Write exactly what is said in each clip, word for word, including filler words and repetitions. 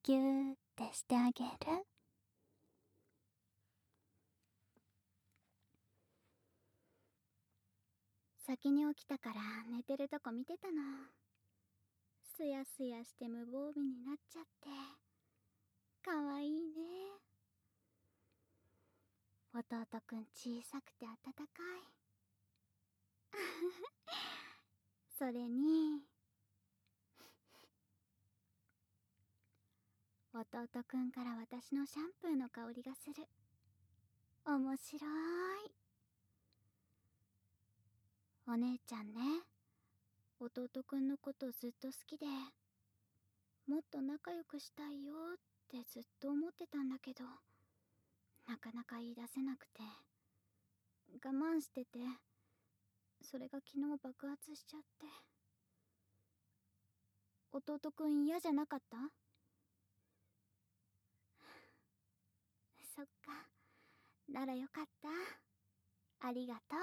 ギューってしてあげる。先に起きたから寝てるとこ見てたの。すやすやして無防備になっちゃってかわいいね。弟くん小さくて温かい。それに弟くんから私のシャンプーの香りがする。面白い。お姉ちゃんね、弟くんのことずっと好きで、もっと仲良くしたいよってずっと思ってたんだけど、なかなか言い出せなくて我慢してて、それが昨日爆発しちゃって。弟くん嫌じゃなかった？そっか、ならよかった。ありがと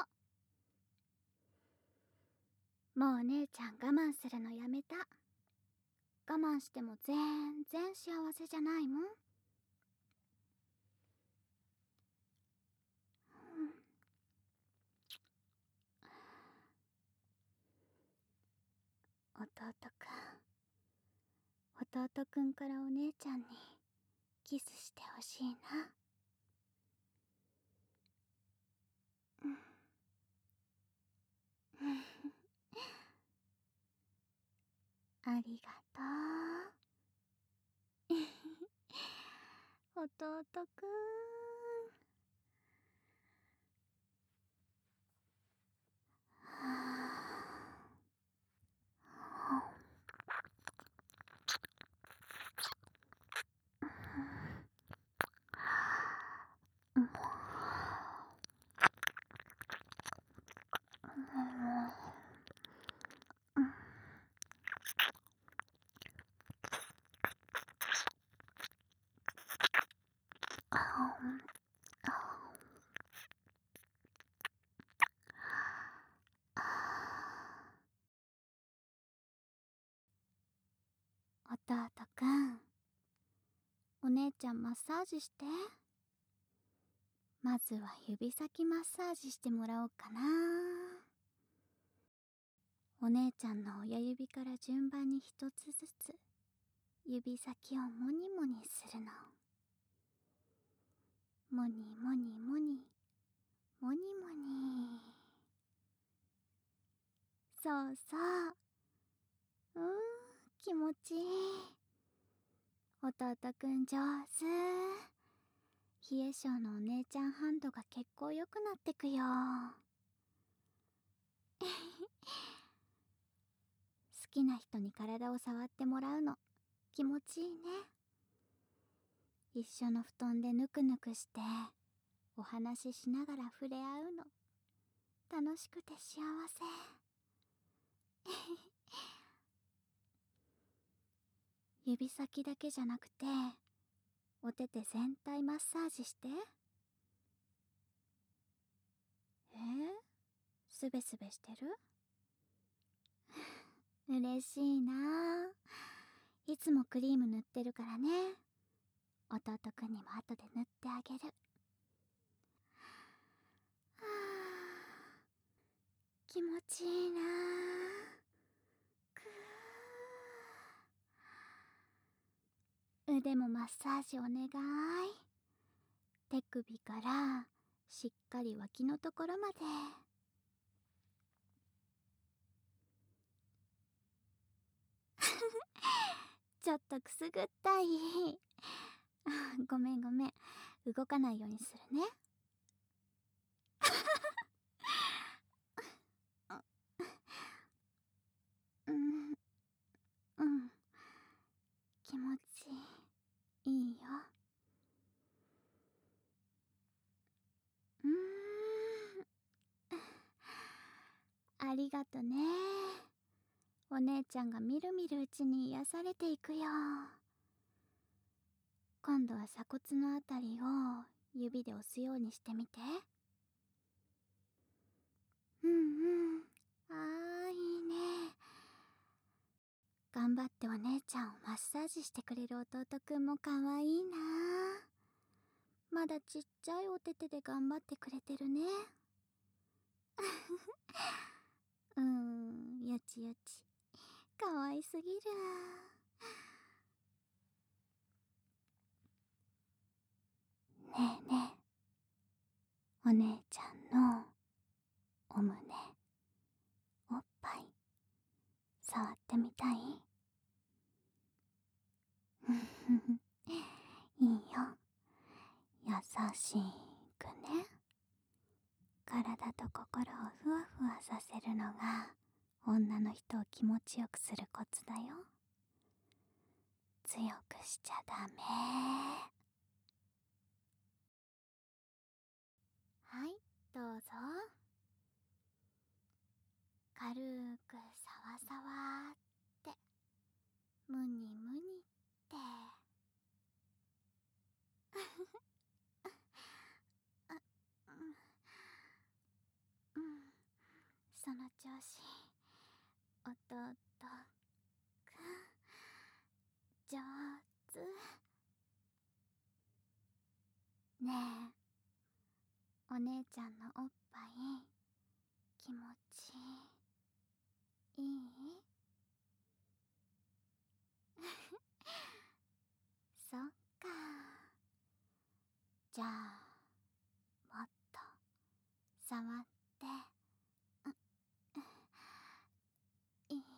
う。もうお姉ちゃん我慢するのやめた。我慢しても全然幸せじゃないもん。弟くん、弟くんからお姉ちゃんにキスしてほしいな。うんありがとう。弟くん。弟くん、お姉ちゃんマッサージして。まずは指先マッサージしてもらおうかな。お姉ちゃんの親指から順番に一つずつ指先をモニモニするの。モニモニモニモニモニ。そうそう。うーん、気持ちいい。弟くん上手。冷え性のお姉ちゃんハンドが結構良くなってくよ。好きな人に体を触ってもらうの気持ちいいね。一緒の布団でぬくぬくしてお話ししながら触れ合うの楽しくて幸せ。指先だけじゃなくてお手手全体マッサージして。えー、すべすべしてる？嬉しいなあ。いつもクリーム塗ってるからね。弟くんにも後で塗ってあげる。はあ、気持ちいいなあ。くー。腕もマッサージお願い。手首からしっかり脇のところまで。ちょっとくすぐったい。ごめんごめん、動かないようにするね。うんうん気持ちいいよ。うーんありがとね。お姉ちゃんがみるみるうちに癒されていくよ。今度は鎖骨のあたりを指で押すようにしてみて。うんうんあーいいね。 頑張ってお姉ちゃんをマッサージしてくれる弟くんもかわいいな。まだちっちゃいお手手で頑張ってくれてるね。うーん、よちよち。かわいすぎる。ねえねえ、お姉ちゃんのお胸、おっぱい、触ってみたい？いいよ。優しくね。体と心をふわふわさせるのが女の人を気持ちよくするコツだよ。強くしちゃダメ。はい、どうぞ。軽くさわさわって、むにむにってあ、うん、うん、その調子。弟くん上手。ねえ、お姉ちゃんのおっぱい気持ちいい？そっか。じゃあもっと触っていいよ。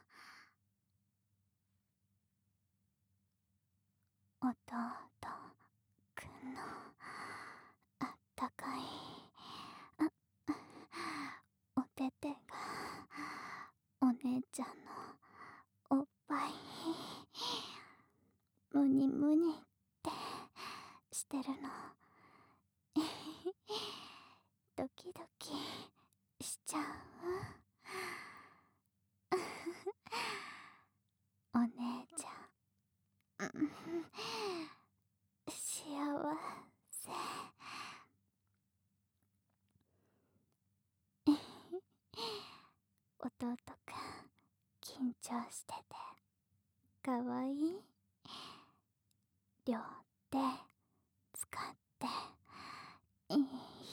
弟くんのあったかいお手手がお姉ちゃんのおっぱいむにむにってしてるのドキドキしちゃう。お姉ちゃん、幸せ。弟くん緊張しててかわいい？両手使っていいよ。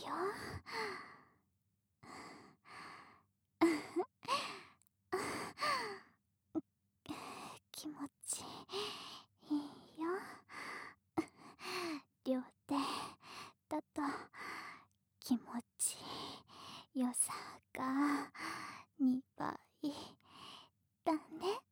気持ちいいよ。両手だと気持ちよさがにばいだね。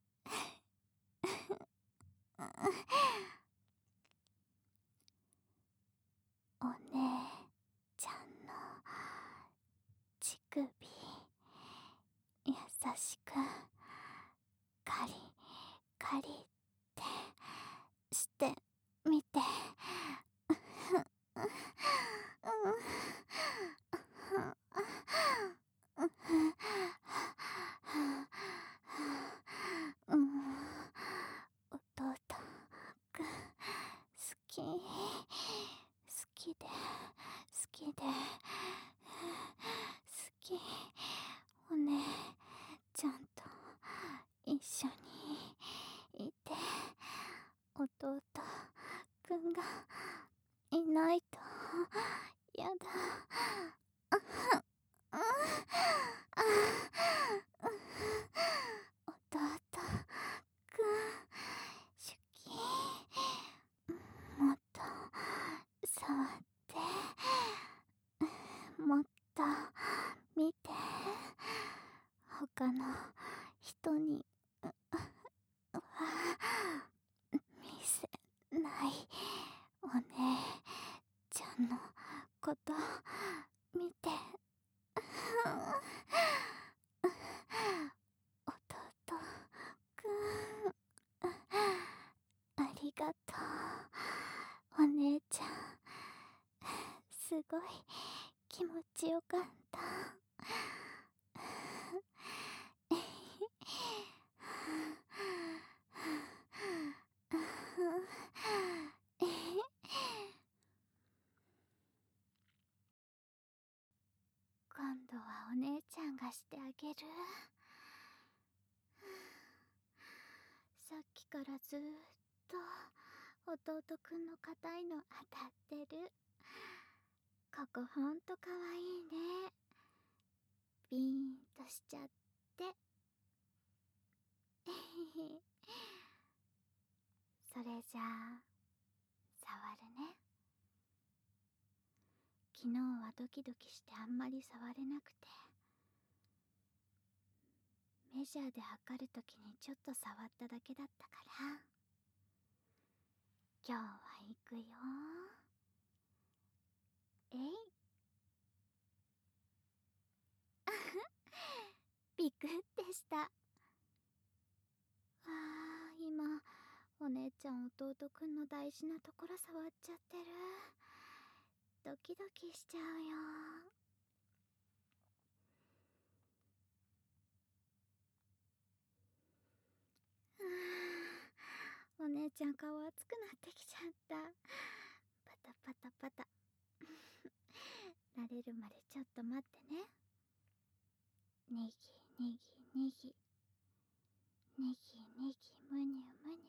お姉ちゃんの乳首優しくカリカリってしてみて。うん、弟くん好き好きで好きで好き。お姉ちゃんと一緒にいて弟くんがいないとやだ。弟くんシュキー、もっと触ってもっと見て。他の人には見せないお姉ちゃんのこと見て。弟くんありがとう。お姉ちゃんすごい気持ちよかった。今度はお姉ちゃんがしてあげる。 からずーっと弟くんの硬いの当たってる。ここほんとかわいいね。ビーンとしちゃって。それじゃあ触るね。昨日はドキドキしてあんまり触れなくて、メジャーで測るときにちょっと触っただけだったから、今日は行くよ。えい。ビクってした。あー、今お姉ちゃん弟くんの大事なところ触っちゃってる。ドキドキしちゃうよ。うーん、お姉ちゃん顔熱くなってきちゃった。パタパタパタ。慣れるまでちょっと待ってね。にぎにぎにぎ、にぎにぎ、むにゅむにゅ。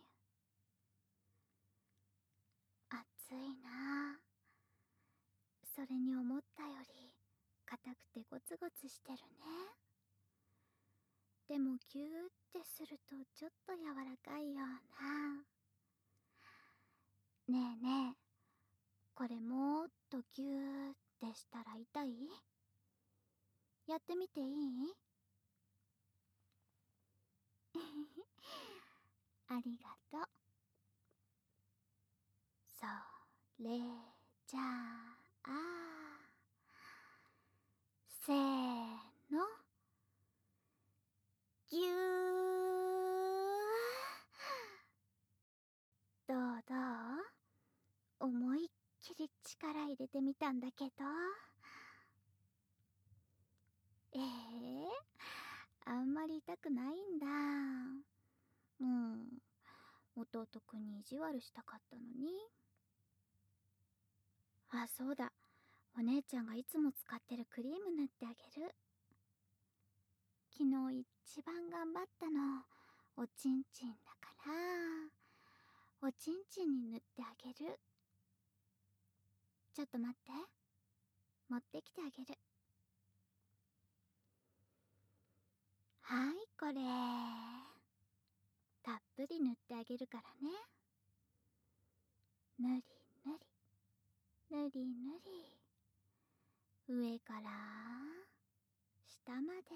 熱いなあ。それに思ったより硬くてゴツゴツしてるね。でもギューってするとちょっと柔らかいような。ねえねえ、これもっとギューってしたら痛い？やってみていい？ありがとう。それじゃあ、せーの。ぎゅー。どうどう？思いっきり力入れてみたんだけど。ええー、あんまり痛くないんだ。うん、弟くんに意地悪したかったのに。あ、そうだ。お姉ちゃんがいつも使ってるクリーム塗ってあげる。昨日一番頑張ったのおちんちんだから、おちんちんに塗ってあげる。ちょっと待って、持ってきてあげる。はい、これたっぷり塗ってあげるからね。ぬりぬりぬりぬり、上から下まで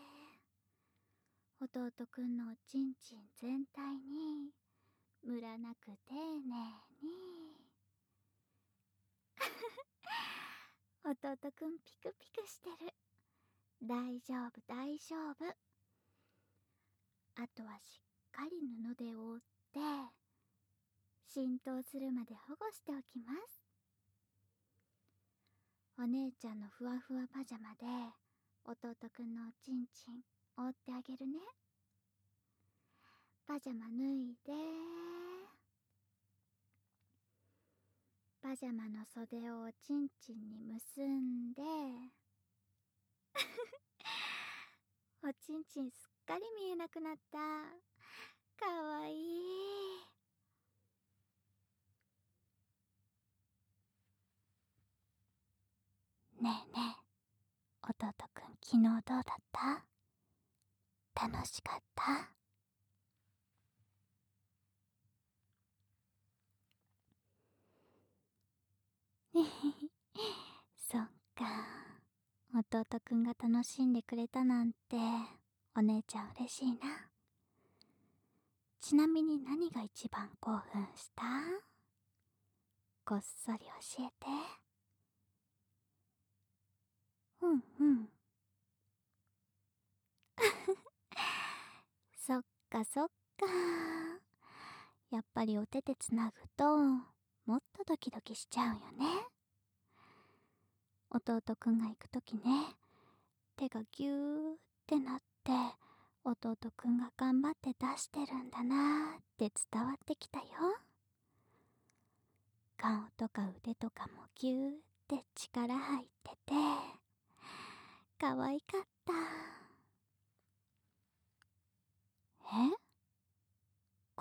弟くんのおちんちん全体にムラなく丁寧に。弟くんピクピクしてる。大丈夫大丈夫。あとはしっかり布で覆って浸透するまで保護しておきます。お姉ちゃんのふわふわパジャマで弟くんのおちんちん覆ってあげるね。パジャマ脱いで、パジャマの袖をおちんちんに結んでおちんちんすっかり見えなくなった。かわいい。ねえねえ、弟くん昨日どうだった？楽しかった？そっか、弟くんが楽しんでくれたなんてお姉ちゃん嬉しいな。ちなみに何が一番興奮した？こっそり教えて。うんうん。そっかそっか。やっぱりお手手つなぐともっとドキドキしちゃうよね。弟くんが行くときね、手がギューってなって弟くんが頑張って出してるんだなーって伝わってきたよ。顔とか腕とかもギューって力入ってて可愛かった。え？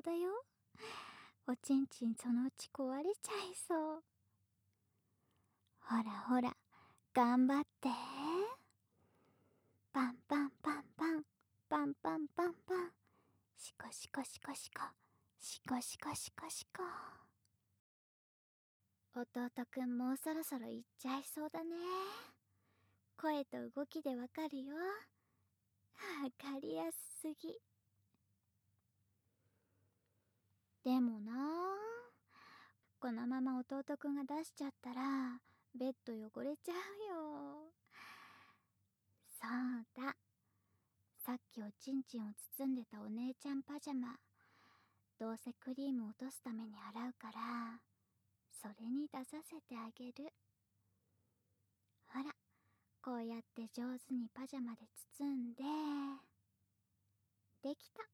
そうだよ。おちんちんそのうち壊れちゃいそう。ほらほら、頑張って。パンパンパンパン、パンパンパンパン。シコシコシコシコ、シコシコシコシコ。弟くんもうそろそろ行っちゃいそうだね。声と動きでわかるよ。わかりやすすぎ。でもなあ、このまま弟くんが出しちゃったらベッド汚れちゃうよ。そうだ、さっきおちんちんを包んでたお姉ちゃんパジャマ、どうせクリーム落とすために洗うから、それに出させてあげる。ほら、こうやって上手にパジャマで包んで、できた。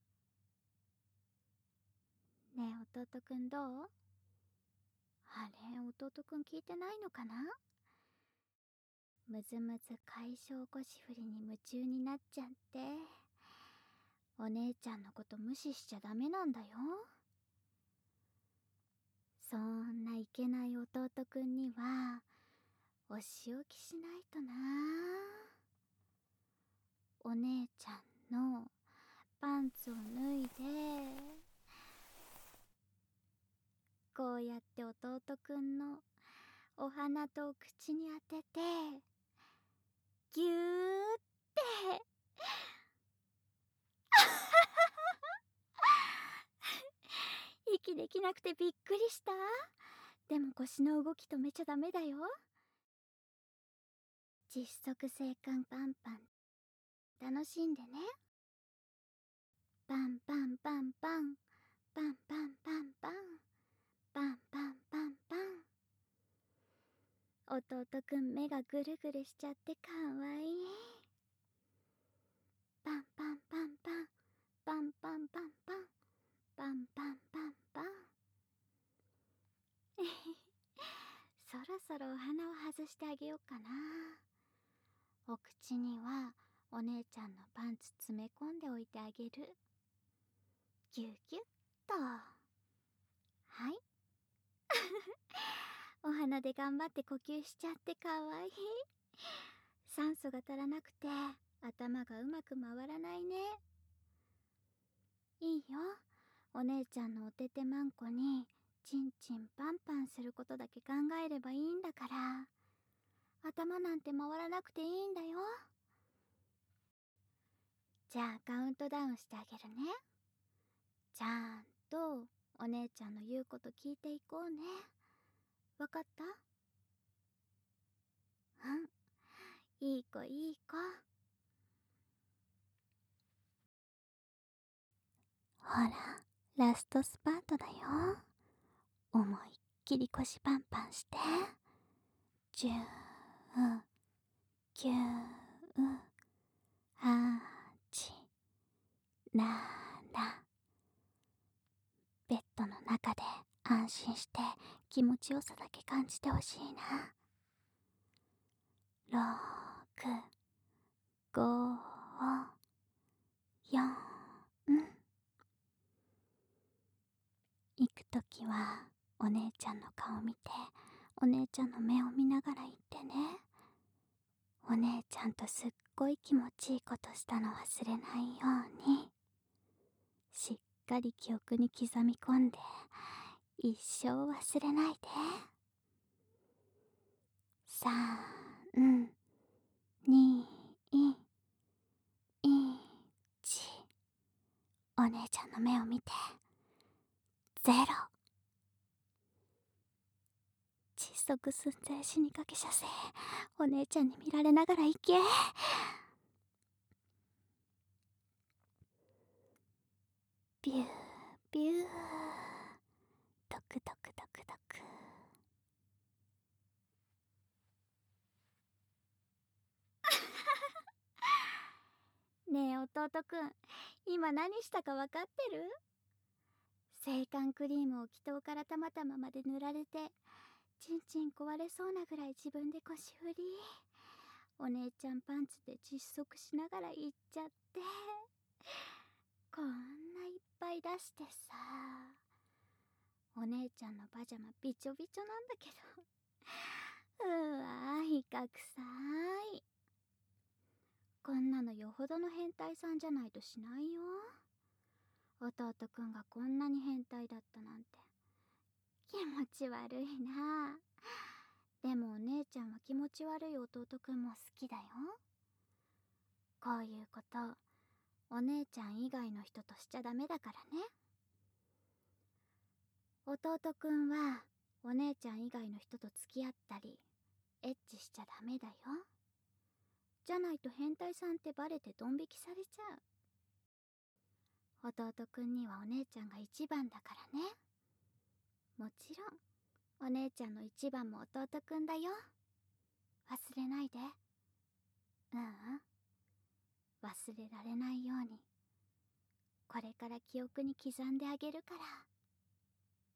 ねえ弟くんどう？あれ、弟くん聞いてないのかな？むずむず解消腰振りに夢中になっちゃって、お姉ちゃんのこと無視しちゃダメなんだよ。そんないけない弟くんにはお仕置きしないとな。お姉ちゃんのパンツを脱いで、こうやって弟くんのお鼻と口に当ててぎゅーって息できなくてびっくりした。でも腰の動き止めちゃダメだよ。窒息性感パンパン楽しんでね。パンパンパンパン、パンパンパンパン、パンパンパンパン。弟くん目がぐるぐるしちゃってかわいい。パンパンパンパン、パンパンパンパン、パンパンパンパン。そろそろお花を外してあげようかな。お口にはお姉ちゃんのパンツ詰め込んでおいてあげる。ギュギュッと。はい。お花で頑張って呼吸しちゃってかわいい。酸素が足らなくて頭がうまく回らないね。いいよ、お姉ちゃんのおててまんこにチンチンパンパンすることだけ考えればいいんだから、頭なんて回らなくていいんだよ。じゃあカウントダウンしてあげるね。ちゃんとお姉ちゃんの言うこと聞いていこうね。わかった？うん、いい子いい子。ほら、ラストスパートだよ。思いっきり腰パンパンして。じゅう、きゅう、はち、なな。ベッドの中で安心して気持ちよさだけ感じてほしいな。ろく、ご、よん。行くときはお姉ちゃんの顔見て、お姉ちゃんの目を見ながら言ってね。お姉ちゃんとすっごい気持ちいいことしたの忘れないように、しっかり記憶に刻み込んで一生忘れないで。さん、に、いち。お姉ちゃんの目を見て。ゼロ。窒息寸前死にかけ射精、お姉ちゃんに見られながら行け。ビュービュー、ドクドクドクドク。ねえ弟くん、今何したか分かってる？制汗クリームを気筒からたまたままで塗られて、ちんちん壊れそうなぐらい自分で腰振り、お姉ちゃんパンツで窒息しながら行っちゃって、 こんないっぱい出してさ、お姉ちゃんのパジャマびちょびちょなんだけど。うわー、いかくさーい。こんなのよほどの変態さんじゃないとしないよ。弟くんがこんなに変態だったなんて気持ち悪いな。でもお姉ちゃんは気持ち悪い弟くんも好きだよ。こういうことお姉ちゃん以外の人としちゃダメだからね。弟くんはお姉ちゃん以外の人と付き合ったりエッチしちゃダメだよ。じゃないと変態さんってバレてドン引きされちゃう。弟くんにはお姉ちゃんが一番だからね。もちろんお姉ちゃんの一番も弟くんだよ。忘れないで。ううん、忘れられないようにこれから記憶に刻んであげるから。